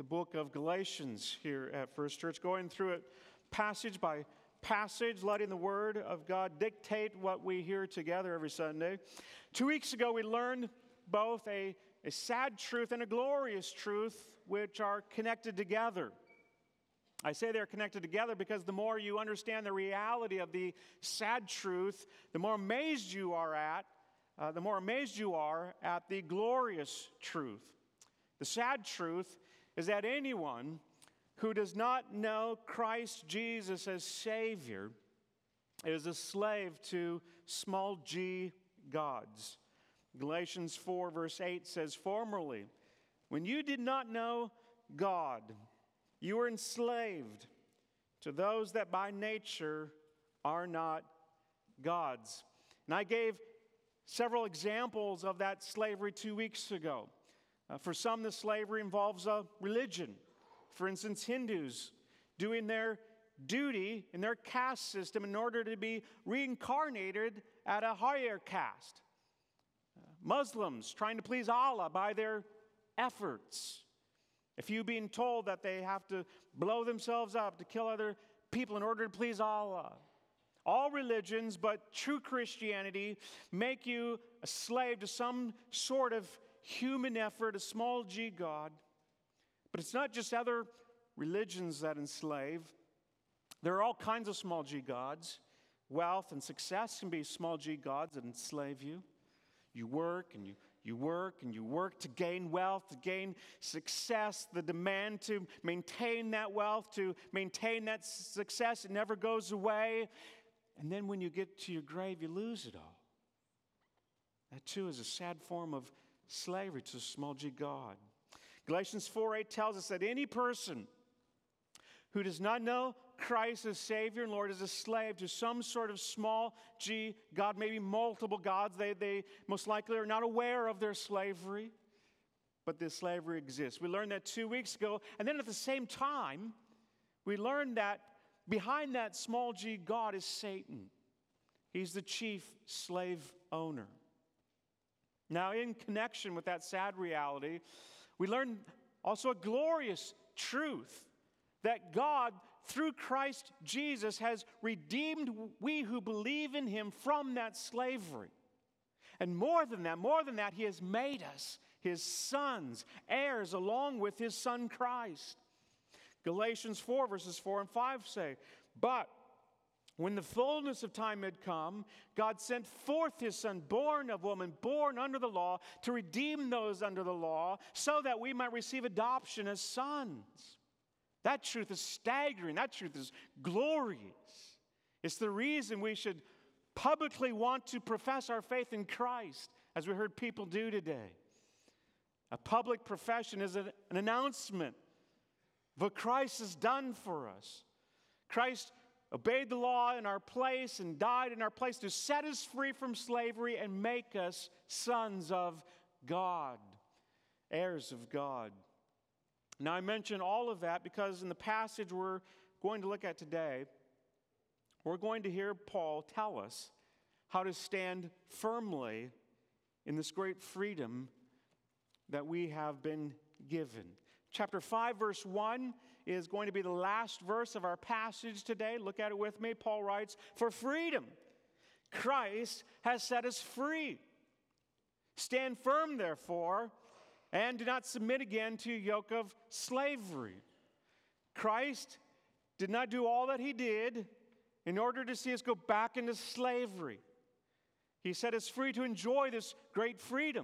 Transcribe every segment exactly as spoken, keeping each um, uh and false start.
book of Galatians here at First Church, going through it passage by passage, letting the Word of God dictate what we hear together every Sunday. Two weeks ago, we learned both a, a sad truth and a glorious truth, which are connected together. I say they're connected together because the more you understand the reality of the sad truth, the more amazed you are at, uh, the more amazed you are at the glorious truth. The sad truth is that anyone who does not know Christ Jesus as Savior is a slave to small g gods. Galatians four verse eight says, "Formerly, when you did not know God, you were enslaved to those that by nature are not gods." And I gave several examples of that slavery two weeks ago. Uh, for some, the slavery involves a religion. For instance, Hindus doing their duty in their caste system in order to be reincarnated at a higher caste. Uh, Muslims trying to please Allah by their efforts. A few being told that they have to blow themselves up to kill other people in order to please Allah. All religions, but true Christianity, make you a slave to some sort of human effort, a small g god. But it's not just other religions that enslave. There are all kinds of small g gods. Wealth and success can be small g gods that enslave you. You work and you You work and you work to gain wealth, to gain success, the demand to maintain that wealth, to maintain that success. It never goes away. And then when you get to your grave, you lose it all. That too is a sad form of slavery to a small g god. Galatians four eight tells us that any person who does not know Christ as Savior and Lord is a slave to some sort of small g god, maybe multiple gods. They, they most likely are not aware of their slavery, but this slavery exists. We learned that two weeks ago. And then at the same time, we learned that behind that small g god is Satan. He's the chief slave owner. Now, in connection with that sad reality, we learned also a glorious truth that God, through Christ Jesus, has redeemed we who believe in Him from that slavery. And more than that, more than that, He has made us His sons, heirs along with His Son Christ. Galatians four verses four and five say, "But when the fullness of time had come, God sent forth His Son, born of woman, born under the law, to redeem those under the law, so that we might receive adoption as sons." That truth is staggering. That truth is glorious. It's the reason we should publicly want to profess our faith in Christ, as we heard people do today. A public profession is an, an announcement of what Christ has done for us. Christ obeyed the law in our place and died in our place to set us free from slavery and make us sons of God, heirs of God. Now, I mention all of that because in the passage we're going to look at today, we're going to hear Paul tell us how to stand firmly in this great freedom that we have been given. Chapter five, verse one is going to be the last verse of our passage today. Look at it with me. Paul writes, "For freedom, Christ has set us free. Stand firm, therefore, and do not submit again to a yoke of slavery." Christ did not do all that He did in order to see us go back into slavery. He set us free to enjoy this great freedom.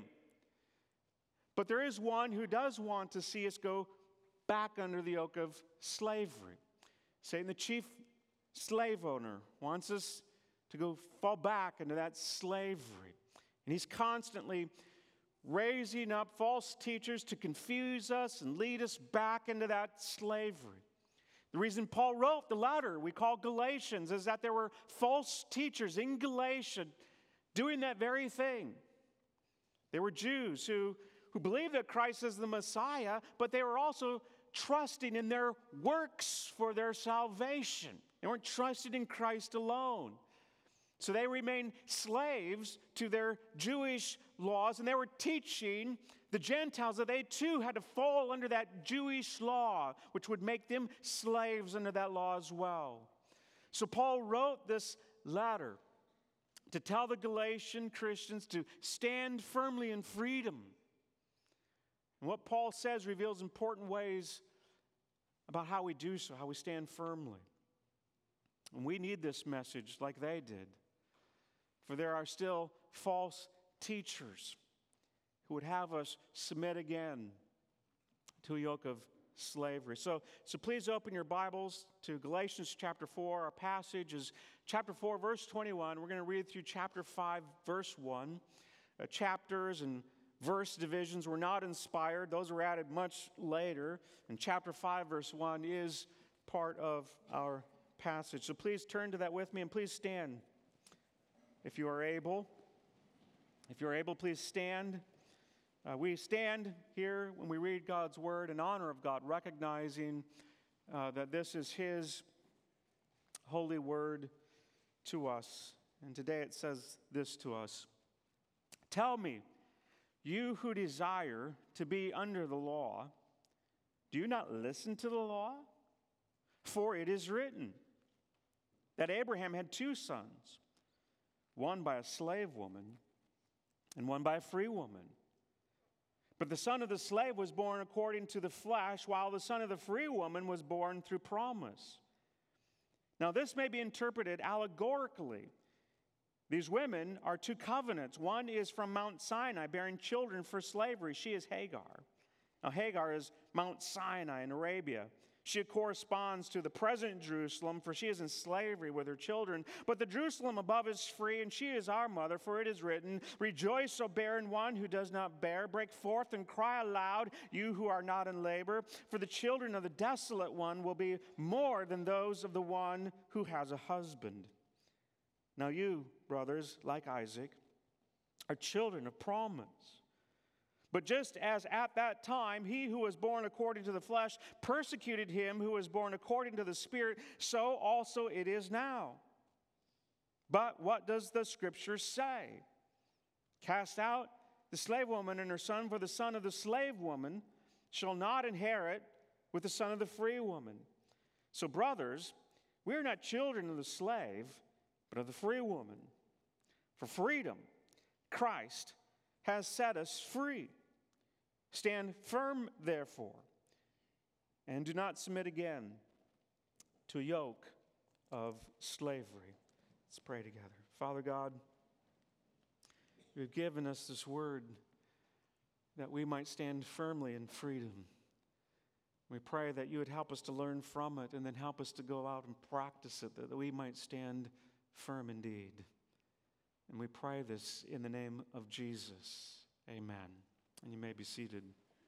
But there is one who does want to see us go back under the yoke of slavery. Satan, the chief slave owner, wants us to go fall back into that slavery. And he's constantly raising up false teachers to confuse us and lead us back into that slavery. The reason Paul wrote the letter we call Galatians is that there were false teachers in Galatia doing that very thing. There were Jews who, who believed that Christ is the Messiah, but they were also trusting in their works for their salvation. They weren't trusting in Christ alone. So they remained slaves to their Jewish laws, and they were teaching the Gentiles, that they too had to fall under that Jewish law, which would make them slaves under that law as well. So Paul wrote this letter to tell the Galatian Christians to stand firmly in freedom. And what Paul says reveals important ways about how we do so, how we stand firmly. And we need this message like they did. For there are still false teachers who would have us submit again to a yoke of slavery. So, so please open your Bibles to Galatians chapter four. Our passage is chapter four, verse twenty-one. We're going to read through chapter five, verse one. Uh, chapters and verse divisions were not inspired. Those were added much later. And chapter five, verse one is part of our passage. So please turn to that with me, and please stand if you are able. If you're able, please stand. Uh, we stand here when we read God's word in honor of God, recognizing uh, that this is His holy word to us. And today it says this to us: "Tell me, you who desire to be under the law, do you not listen to the law? For it is written that Abraham had two sons, one by a slave woman and one by a free woman. But the son of the slave was born according to the flesh, while the son of the free woman was born through promise. Now this may be interpreted allegorically. These women are two covenants. One is from Mount Sinai, bearing children for slavery. She is Hagar. Now Hagar is Mount Sinai in Arabia. She corresponds to the present Jerusalem, for she is in slavery with her children. But the Jerusalem above is free, and she is our mother, for it is written, 'Rejoice, O barren one who does not bear. Break forth and cry aloud, you who are not in labor. For the children of the desolate one will be more than those of the one who has a husband.' Now you, brothers, like Isaac, are children of promise. But just as at that time he who was born according to the flesh persecuted him who was born according to the Spirit, so also it is now. But what does the Scripture say? Cast out the slave woman and her son, for the son of the slave woman shall not inherit with the son of the free woman. So, brothers, we are not children of the slave, but of the free woman. For freedom, Christ has set us free. Stand firm, therefore, and do not submit again to a yoke of slavery." Let's pray together. Father God, you've given us this word that we might stand firmly in freedom. We pray that you would help us to learn from it and then help us to go out and practice it, that we might stand firm indeed. And we pray this in the name of Jesus. Amen. And you may be seated.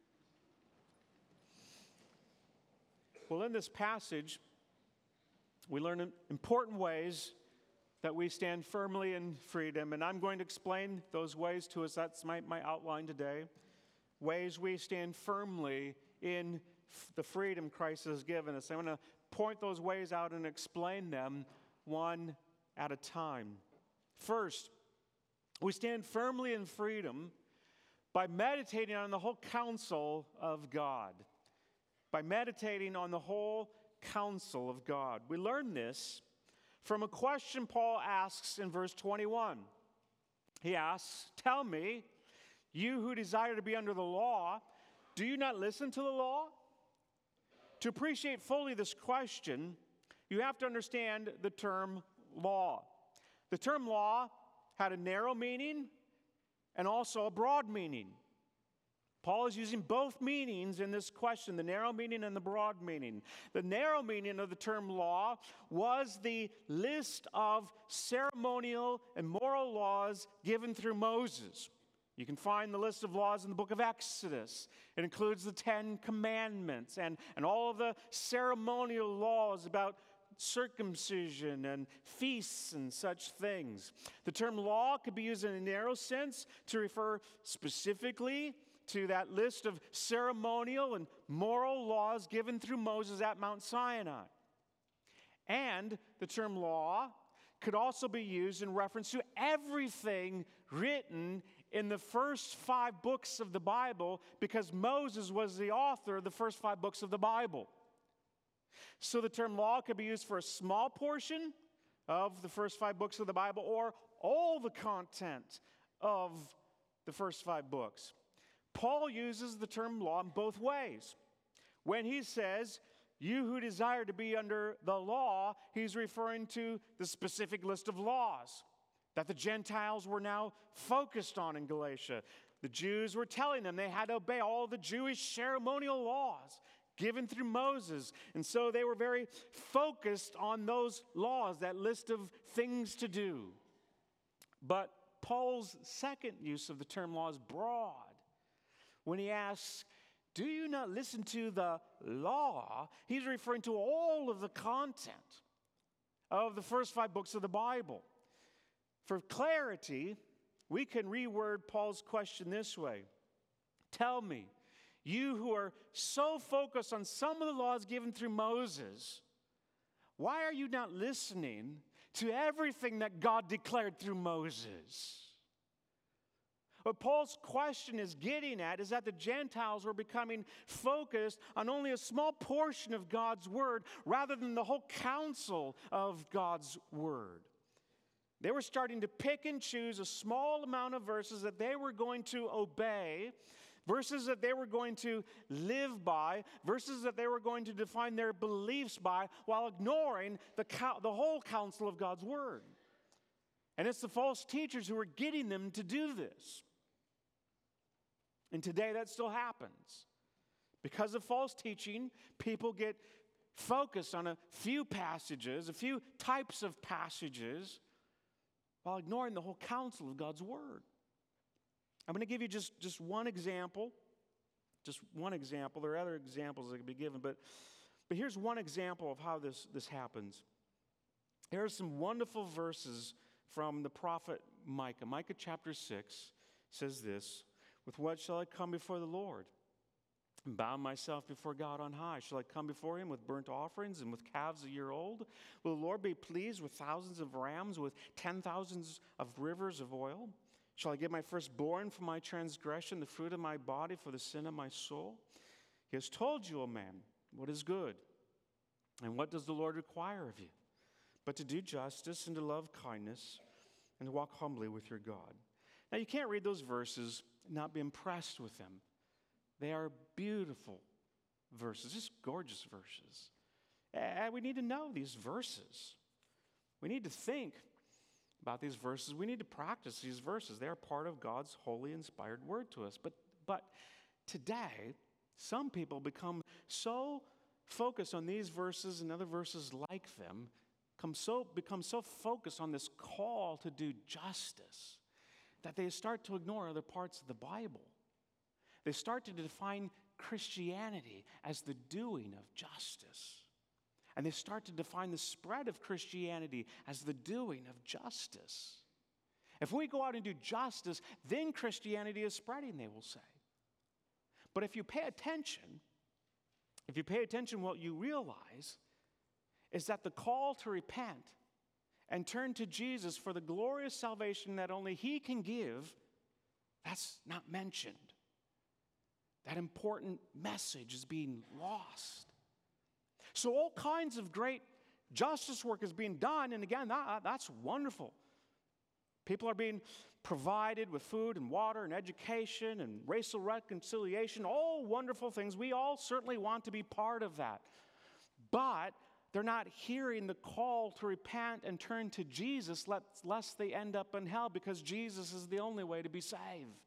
Well, in this passage, we learn important ways that we stand firmly in freedom. And I'm going to explain those ways to us. That's my, my outline today. Ways we stand firmly in f- the freedom Christ has given us. I'm going to point those ways out and explain them one at a time. First, we stand firmly in freedom by meditating on the whole counsel of God. By meditating on the whole counsel of God. We learn this from a question Paul asks in verse twenty-one. He asks, "Tell me, you who desire to be under the law, do you not listen to the law?" To appreciate fully this question, you have to understand the term law. The term law had a narrow meaning and also a broad meaning. Paul is using both meanings in this question, the narrow meaning and the broad meaning. The narrow meaning of the term law was the list of ceremonial and moral laws given through Moses. You can find the list of laws in the book of Exodus. It includes the Ten Commandments and, and all of the ceremonial laws about circumcision and feasts and such things. The term law could be used in a narrow sense to refer specifically to that list of ceremonial and moral laws given through Moses at Mount Sinai. And the term law could also be used in reference to everything written in the first five books of the Bible because Moses was the author of the first five books of the Bible. So the term law could be used for a small portion of the first five books of the Bible or all the content of the first five books. Paul uses the term law in both ways. When he says, you who desire to be under the law, he's referring to the specific list of laws that the Gentiles were now focused on in Galatia. The Jews were telling them they had to obey all the Jewish ceremonial laws given through Moses. And so they were very focused on those laws, that list of things to do. But Paul's second use of the term law is broad. When he asks, do you not listen to the law? He's referring to all of the content of the first five books of the Bible. For clarity, we can reword Paul's question this way. Tell me, you who are so focused on some of the laws given through Moses, why are you not listening to everything that God declared through Moses? What Paul's question is getting at is that the Gentiles were becoming focused on only a small portion of God's word rather than the whole counsel of God's word. They were starting to pick and choose a small amount of verses that they were going to obey, verses that they were going to live by, verses that they were going to define their beliefs by, while ignoring the, the whole counsel of God's word. And it's the false teachers who are getting them to do this. And today that still happens. Because of false teaching, people get focused on a few passages, a few types of passages, while ignoring the whole counsel of God's word. I'm going to give you just, just one example. Just one example. There are other examples that could be given, but, but here's one example of how this, this happens. There are some wonderful verses from the prophet Micah. Micah chapter six says this, with what shall I come before the Lord? And bow myself before God on high. Shall I come before him with burnt offerings and with calves a year old? Will the Lord be pleased with thousands of rams, with ten thousands of rivers of oil? Shall I give my firstborn for my transgression, the fruit of my body for the sin of my soul? He has told you, O man, what is good. And what does the Lord require of you? But to do justice and to love kindness and to walk humbly with your God. Now, you can't read those verses and not be impressed with them. They are beautiful verses, just gorgeous verses. And we need to know these verses. We need to think about these verses. We need to practice these verses. They are part of God's holy, inspired word to us. But, but today, some people become so focused on these verses and other verses like them, become so, become so focused on this call to do justice, that they start to ignore other parts of the Bible. They start to define Christianity as the doing of justice. And they start to define the spread of Christianity as the doing of justice. If we go out and do justice, then Christianity is spreading, they will say. But if you pay attention, if you pay attention, what you realize is that the call to repent and turn to Jesus for the glorious salvation that only he can give, that's not mentioned. That important message is being lost. So all kinds of great justice work is being done, and again, that, that's wonderful. People are being provided with food and water and education and racial reconciliation, all wonderful things. We all certainly want to be part of that. But they're not hearing the call to repent and turn to Jesus lest they end up in hell, because Jesus is the only way to be saved.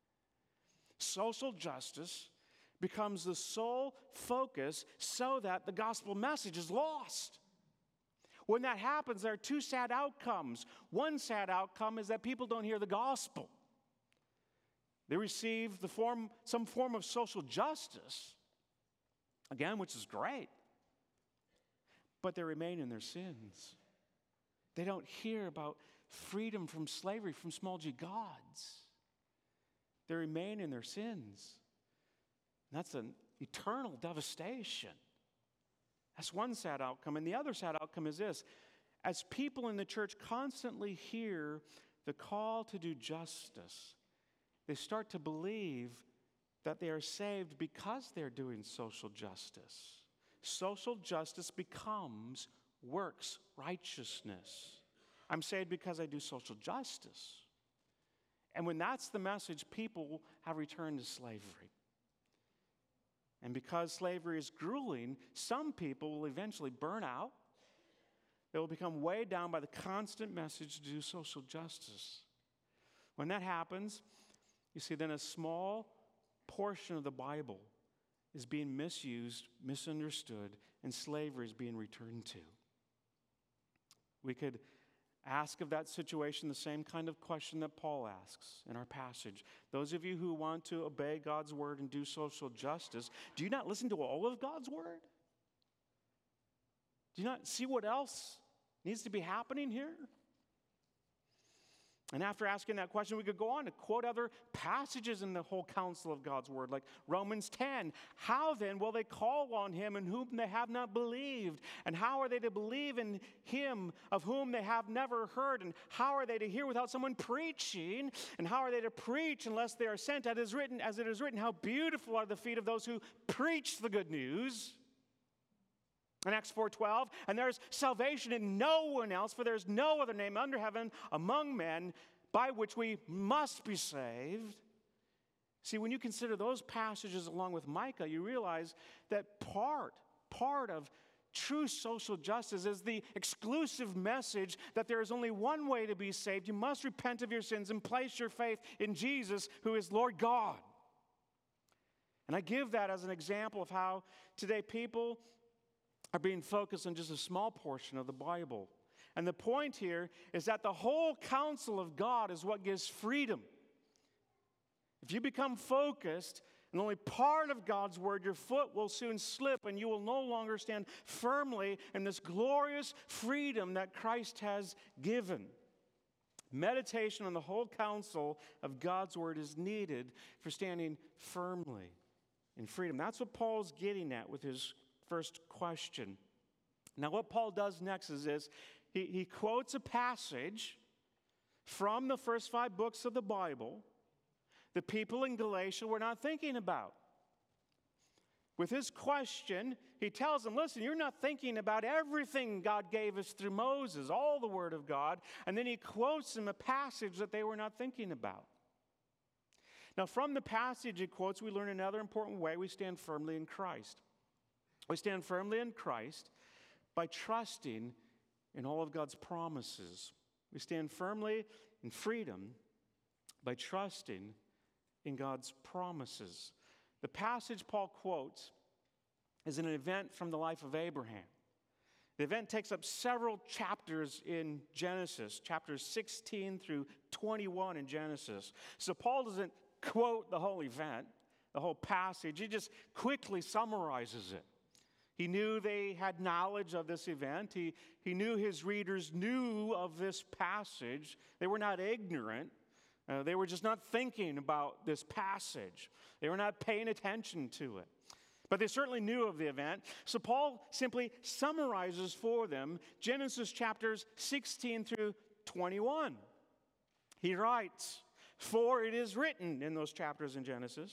Social justice becomes the sole focus so that the gospel message is lost. When that happens, there are two sad outcomes. One sad outcome is that people don't hear the gospel. They receive the form, some form of social justice, again, which is great, but they remain in their sins. They don't hear about freedom from slavery, from small g gods. They remain in their sins. And that's an eternal devastation. That's one sad outcome. And the other sad outcome is this. As people in the church constantly hear the call to do justice, they start to believe that they are saved because they're doing social justice. Social justice becomes works righteousness. I'm saved because I do social justice. And when that's the message, people have returned to slavery. And because slavery is grueling, some people will eventually burn out. They will become weighed down by the constant message to do social justice. When that happens, you see, then a small portion of the Bible is being misused, misunderstood, and slavery is being returned to. We could ask of that situation the same kind of question that Paul asks in our passage. Those of you who want to obey God's word and do social justice, do you not listen to all of God's word? Do you not see what else needs to be happening here? And after asking that question, we could go on to quote other passages in the whole counsel of God's word, like Romans ten. How then will they call on him in whom they have not believed? And how are they to believe in him of whom they have never heard? And how are they to hear without someone preaching? And how are they to preach unless they are sent? As it is written, as it is written, how beautiful are the feet of those who preach the good news. In Acts four twelve, and there is salvation in no one else, for there is no other name under heaven among men by which we must be saved. See, when you consider those passages along with Micah, you realize that part, part of true social justice is the exclusive message that there is only one way to be saved. You must repent of your sins and place your faith in Jesus, who is Lord God. And I give that as an example of how today people are being focused on just a small portion of the Bible. And the point here is that the whole counsel of God is what gives freedom. If you become focused on only part of God's word, your foot will soon slip and you will no longer stand firmly in this glorious freedom that Christ has given. Meditation on the whole counsel of God's word is needed for standing firmly in freedom. That's what Paul's getting at with his first question. Now, what Paul does next is this. He, he quotes a passage from the first five books of the Bible the people in Galatia were not thinking about. With his question, he tells them, listen, you're not thinking about everything God gave us through Moses, all the Word of God, and then he quotes them a passage that they were not thinking about. Now, from the passage he quotes, we learn another important way we stand firmly in Christ. We stand firmly in Christ by trusting in all of God's promises. We stand firmly in freedom by trusting in God's promises. The passage Paul quotes is an event from the life of Abraham. The event takes up several chapters in Genesis, chapters sixteen through twenty-one in Genesis. So Paul doesn't quote the whole event, the whole passage. He just quickly summarizes it. He knew they had knowledge of this event. He, he knew his readers knew of this passage. They were not ignorant. Uh, they were just not thinking about this passage. They were not paying attention to it. But they certainly knew of the event. So Paul simply summarizes for them Genesis chapters sixteen through twenty-one. He writes, "For it is written," in those chapters in Genesis,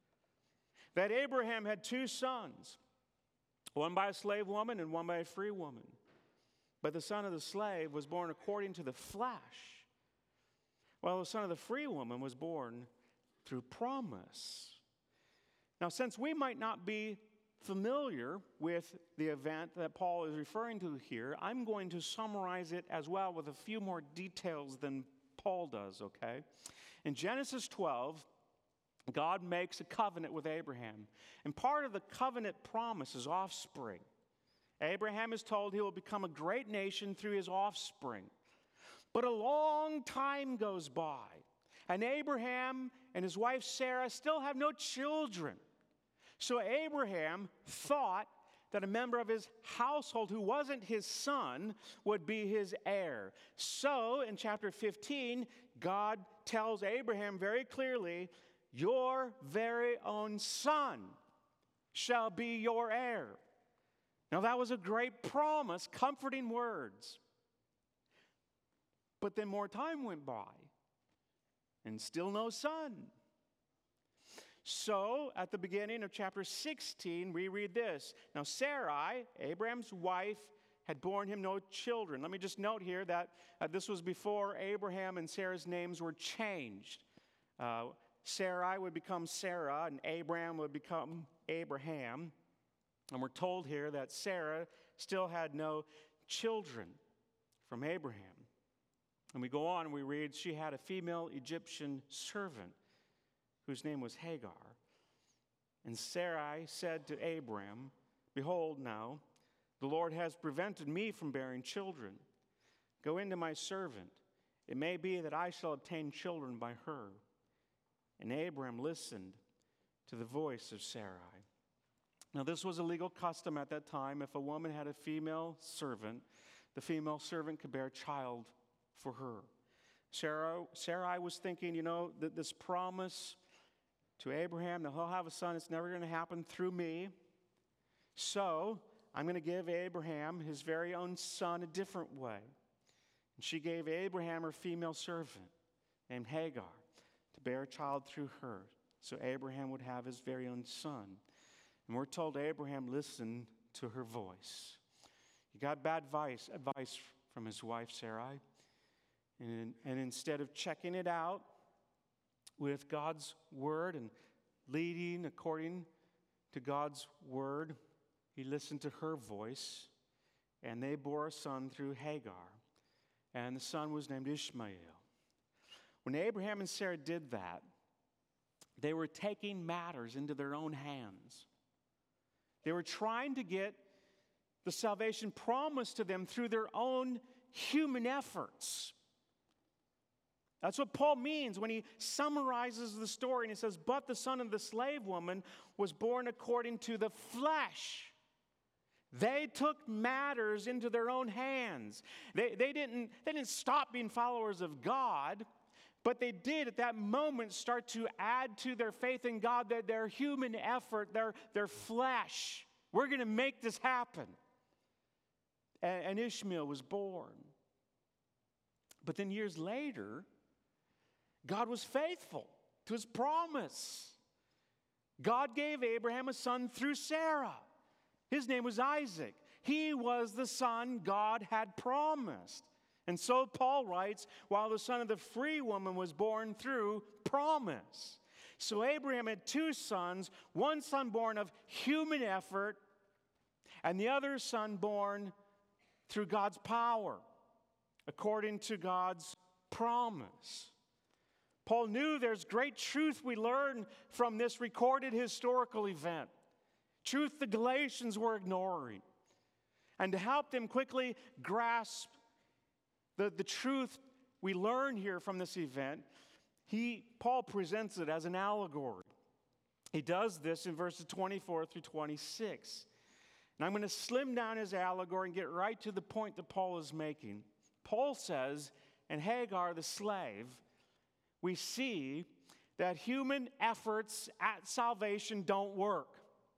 "that Abraham had two sons, one by a slave woman and one by a free woman. But the son of the slave was born according to the flesh, while the son of the free woman was born through promise." Now, since we might not be familiar with the event that Paul is referring to here, I'm going to summarize it as well with a few more details than Paul does, okay? In Genesis twelve, God makes a covenant with Abraham. And part of the covenant promise is offspring. Abraham is told he will become a great nation through his offspring. But a long time goes by, and Abraham and his wife Sarah still have no children. So Abraham thought that a member of his household who wasn't his son would be his heir. So in chapter fifteen, God tells Abraham very clearly, "Your very own son shall be your heir." Now that was a great promise, comforting words. But then more time went by, and still no son. So, at the beginning of chapter sixteen, we read this. Now, Sarai, Abraham's wife, had borne him no children. Let me just note here that uh, this was before Abraham and Sarah's names were changed. Uh, Sarai would become Sarah, and Abraham would become Abraham. And we're told here that Sarah still had no children from Abraham. And we go on and we read, she had a female Egyptian servant whose name was Hagar. And Sarai said to Abram, behold now, the Lord has prevented me from bearing children. Go into my servant. It may be that I shall obtain children by her. And Abram listened to the voice of Sarai. Now, this was a legal custom at that time. If a woman had a female servant, the female servant could bear a child for her. Sarah, Sarai was thinking, you know, that this promise to Abraham that he'll have a son, it's never going to happen through me. So, I'm going to give Abraham his very own son a different way. And she gave Abraham her female servant named Hagar to bear a child through her, so Abraham would have his very own son. And we're told Abraham listened to her voice. He got bad advice, advice from his wife Sarai. And, and instead of checking it out with God's word and leading according to God's word, he listened to her voice, and they bore a son through Hagar. And the son was named Ishmael. When Abraham and Sarah did that, they were taking matters into their own hands. They were trying to get the salvation promised to them through their own human efforts. That's what Paul means when he summarizes the story and he says, but the son of the slave woman was born according to the flesh. They took matters into their own hands. They, they, didn't, they didn't stop being followers of God, but they did at that moment start to add to their faith in God that their human effort, their, their flesh, we're going to make this happen. And, and Ishmael was born. But then years later, God was faithful to his promise. God gave Abraham a son through Sarah. His name was Isaac. He was the son God had promised. And so Paul writes, while the son of the free woman was born through promise. So Abraham had two sons, one son born of human effort, and the other son born through God's power, according to God's promise. Paul knew there's great truth we learn from this recorded historical event. Truth the Galatians were ignoring. And to help them quickly grasp the, the truth we learn here from this event, he, Paul presents it as an allegory. He does this in verses twenty-four through twenty-six. And I'm going to slim down his allegory and get right to the point that Paul is making. Paul says, in Hagar the slave, we see that human efforts at salvation don't work.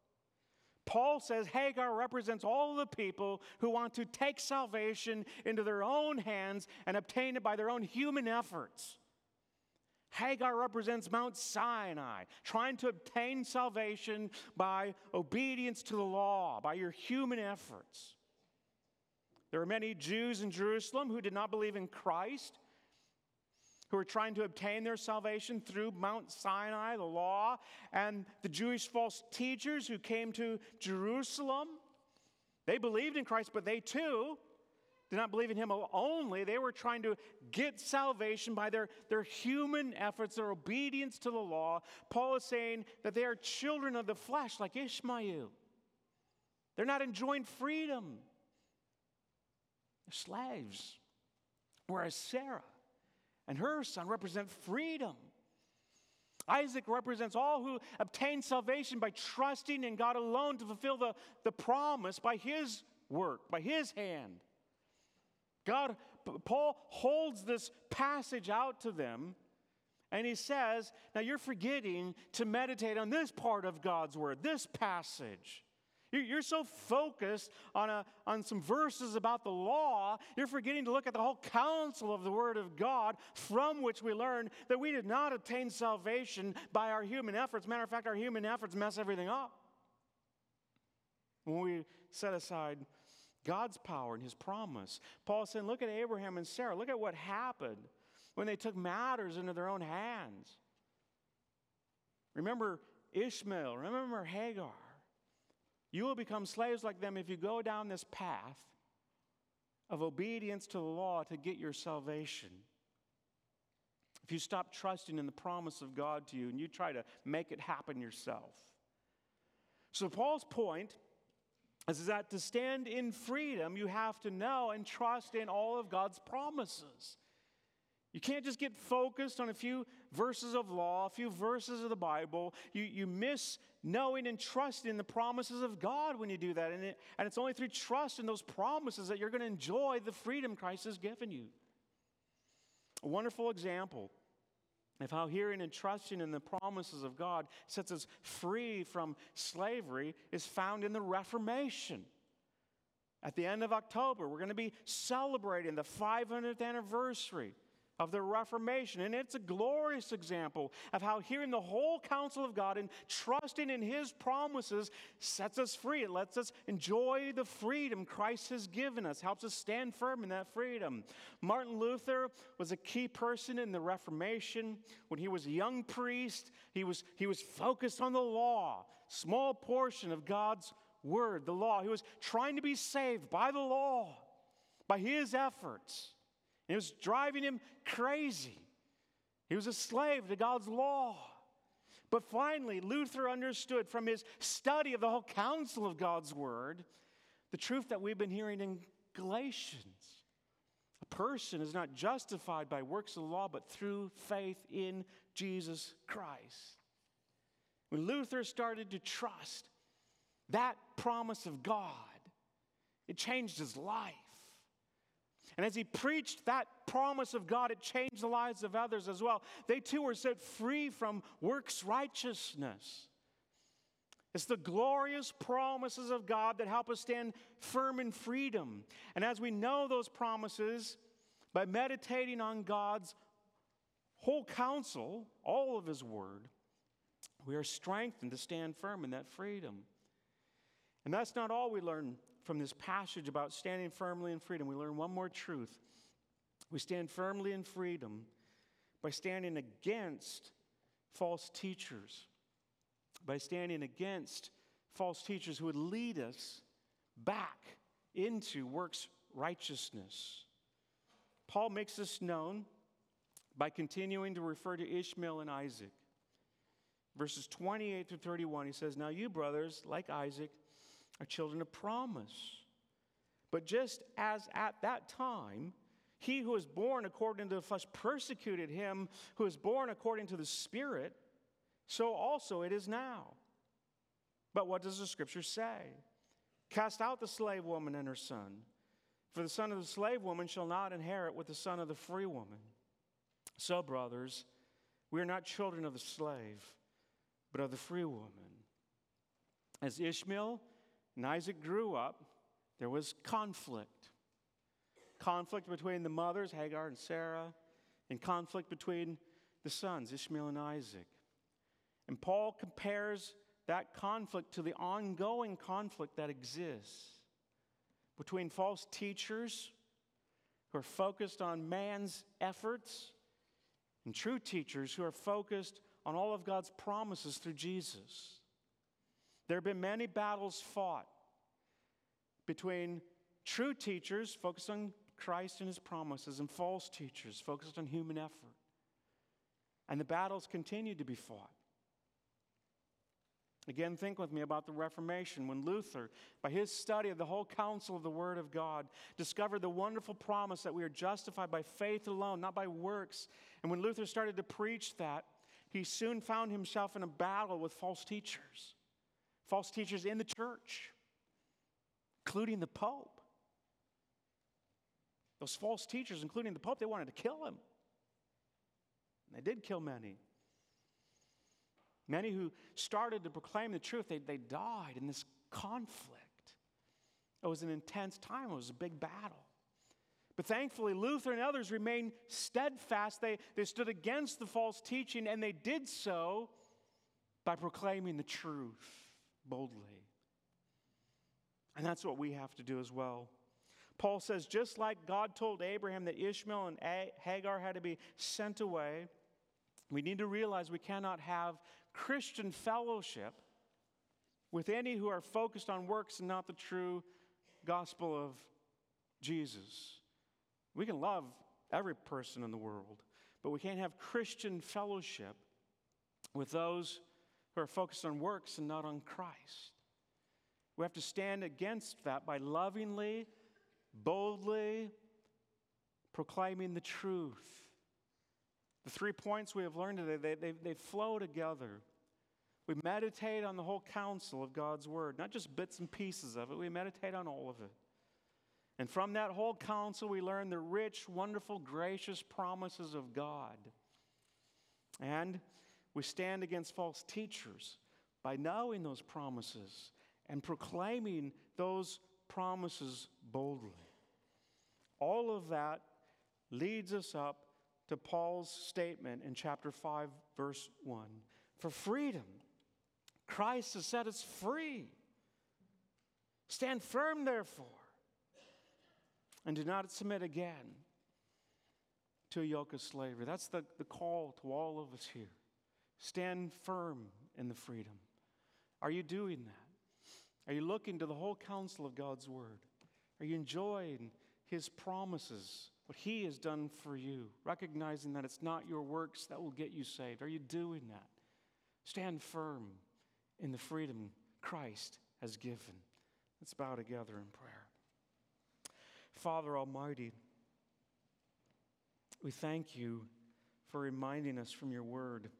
Paul says Hagar represents all the people who want to take salvation into their own hands and obtain it by their own human efforts. Hagar represents Mount Sinai, trying to obtain salvation by obedience to the law, by your human efforts. There are many Jews in Jerusalem who did not believe in Christ, who were trying to obtain their salvation through Mount Sinai, the law, and the Jewish false teachers who came to Jerusalem. They believed in Christ, but they too did not believe in him only. They were trying to get salvation by their, their human efforts, their obedience to the law. Paul is saying that they are children of the flesh, like Ishmael. They're not enjoying freedom. They're slaves. Whereas Sarah and her son represent freedom. Isaac represents all who obtain salvation by trusting in God alone to fulfill the, the promise by his work, by his hand. God, Paul holds this passage out to them, and he says, now you're forgetting to meditate on this part of God's word, this passage. You- You're so focused on, a, on some verses about the law, you're forgetting to look at the whole counsel of the Word of God, from which we learn that we did not attain salvation by our human efforts. Matter of fact, our human efforts mess everything up. When we set aside God's power and His promise, Paul is saying, look at Abraham and Sarah. Look at what happened when they took matters into their own hands. Remember Ishmael. Remember Hagar. You will become slaves like them if you go down this path of obedience to the law to get your salvation. If you stop trusting in the promise of God to you and you try to make it happen yourself. So Paul's point is that to stand in freedom, you have to know and trust in all of God's promises. You can't just get focused on a few verses of law, a few verses of the Bible. You, you miss knowing and trusting in the promises of God when you do that. And, it, and it's only through trust in those promises that you're going to enjoy the freedom Christ has given you. A wonderful example of how hearing and trusting in the promises of God sets us free from slavery is found in the Reformation. At the end of October, we're going to be celebrating the five hundredth anniversary of the Reformation. And it's a glorious example of how hearing the whole counsel of God and trusting in His promises sets us free. It lets us enjoy the freedom Christ has given us, helps us stand firm in that freedom. Martin Luther was a key person in the Reformation. When he was a young priest, he was, he was focused on the law, small portion of God's word, the law. He was trying to be saved by the law, by his efforts. It was driving him crazy. He was a slave to God's law. But finally, Luther understood from his study of the whole counsel of God's word the truth that we've been hearing in Galatians. A person is not justified by works of the law, but through faith in Jesus Christ. When Luther started to trust that promise of God, it changed his life. And as he preached that promise of God, it changed the lives of others as well. They too were set free from works righteousness. It's the glorious promises of God that help us stand firm in freedom. And as we know those promises, by meditating on God's whole counsel, all of His word, we are strengthened to stand firm in that freedom. And that's not all we learn from this passage about standing firmly in freedom. We learn one more truth. We stand firmly in freedom by standing against false teachers, by standing against false teachers who would lead us back into works righteousness. Paul makes this known by continuing to refer to Ishmael and Isaac. Verses twenty-eight to thirty-one, he says, "Now you, brothers, like Isaac, are children of promise. But just as at that time, he who was born according to the flesh persecuted him who is born according to the Spirit, so also it is now. But what does the Scripture say? Cast out the slave woman and her son, for the son of the slave woman shall not inherit with the son of the free woman. So, brothers, we are not children of the slave, but of the free woman." As Ishmael and Isaac grew up, there was conflict. Conflict between the mothers, Hagar and Sarah, and conflict between the sons, Ishmael and Isaac. And Paul compares that conflict to the ongoing conflict that exists between false teachers who are focused on man's efforts and true teachers who are focused on all of God's promises through Jesus. There have been many battles fought between true teachers focused on Christ and His promises and false teachers focused on human effort. And the battles continue to be fought. Again, think with me about the Reformation when Luther, by his study of the whole counsel of the Word of God, discovered the wonderful promise that we are justified by faith alone, not by works. And when Luther started to preach that, he soon found himself in a battle with false teachers. False teachers in the church, including the Pope. Those false teachers, including the Pope, they wanted to kill him. And they did kill many. Many who started to proclaim the truth, they, they died in this conflict. It was an intense time. It was a big battle. But thankfully, Luther and others remained steadfast. They, they stood against the false teaching, and they did so by proclaiming the truth boldly. And that's what we have to do as well. Paul says, just like God told Abraham that Ishmael and Hagar had to be sent away, we need to realize we cannot have Christian fellowship with any who are focused on works and not the true gospel of Jesus. We can love every person in the world, but we can't have Christian fellowship with those who are focused on works and not on Christ. We have to stand against that by lovingly, boldly proclaiming the truth. The three points we have learned today, they, they, they flow together. We meditate on the whole counsel of God's word, not just bits and pieces of it. We meditate on all of it. And from that whole counsel, we learn the rich, wonderful, gracious promises of God. And we stand against false teachers by knowing those promises and proclaiming those promises boldly. All of that leads us up to Paul's statement in chapter five, verse one. For freedom, Christ has set us free. Stand firm, therefore, and do not submit again to a yoke of slavery. That's the, the call to all of us here. Stand firm in the freedom. Are you doing that? Are you looking to the whole counsel of God's word? Are you enjoying his promises, what he has done for you, recognizing that it's not your works that will get you saved? Are you doing that? Stand firm in the freedom Christ has given. Let's bow together in prayer. Father Almighty, we thank you for reminding us from your word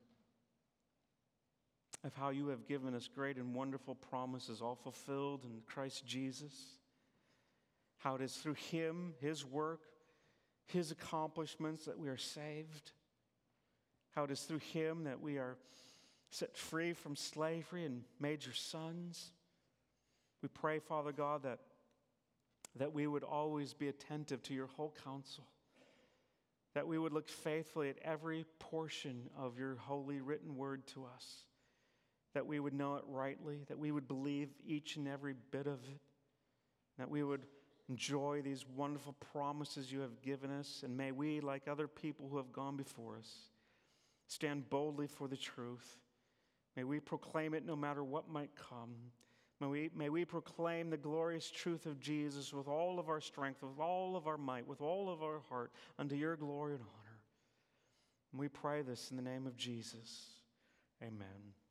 of how you have given us great and wonderful promises, all fulfilled in Christ Jesus. How it is through him, his work, his accomplishments that we are saved. How it is through him that we are set free from slavery and made your sons. We pray, Father God, that, that we would always be attentive to your whole counsel. That we would look faithfully at every portion of your holy written word to us. That we would know it rightly. That we would believe each and every bit of it. That we would enjoy these wonderful promises you have given us. And may we, like other people who have gone before us, stand boldly for the truth. May we proclaim it no matter what might come. May we, may we proclaim the glorious truth of Jesus with all of our strength, with all of our might, with all of our heart, unto your glory and honor. And we pray this in the name of Jesus. Amen.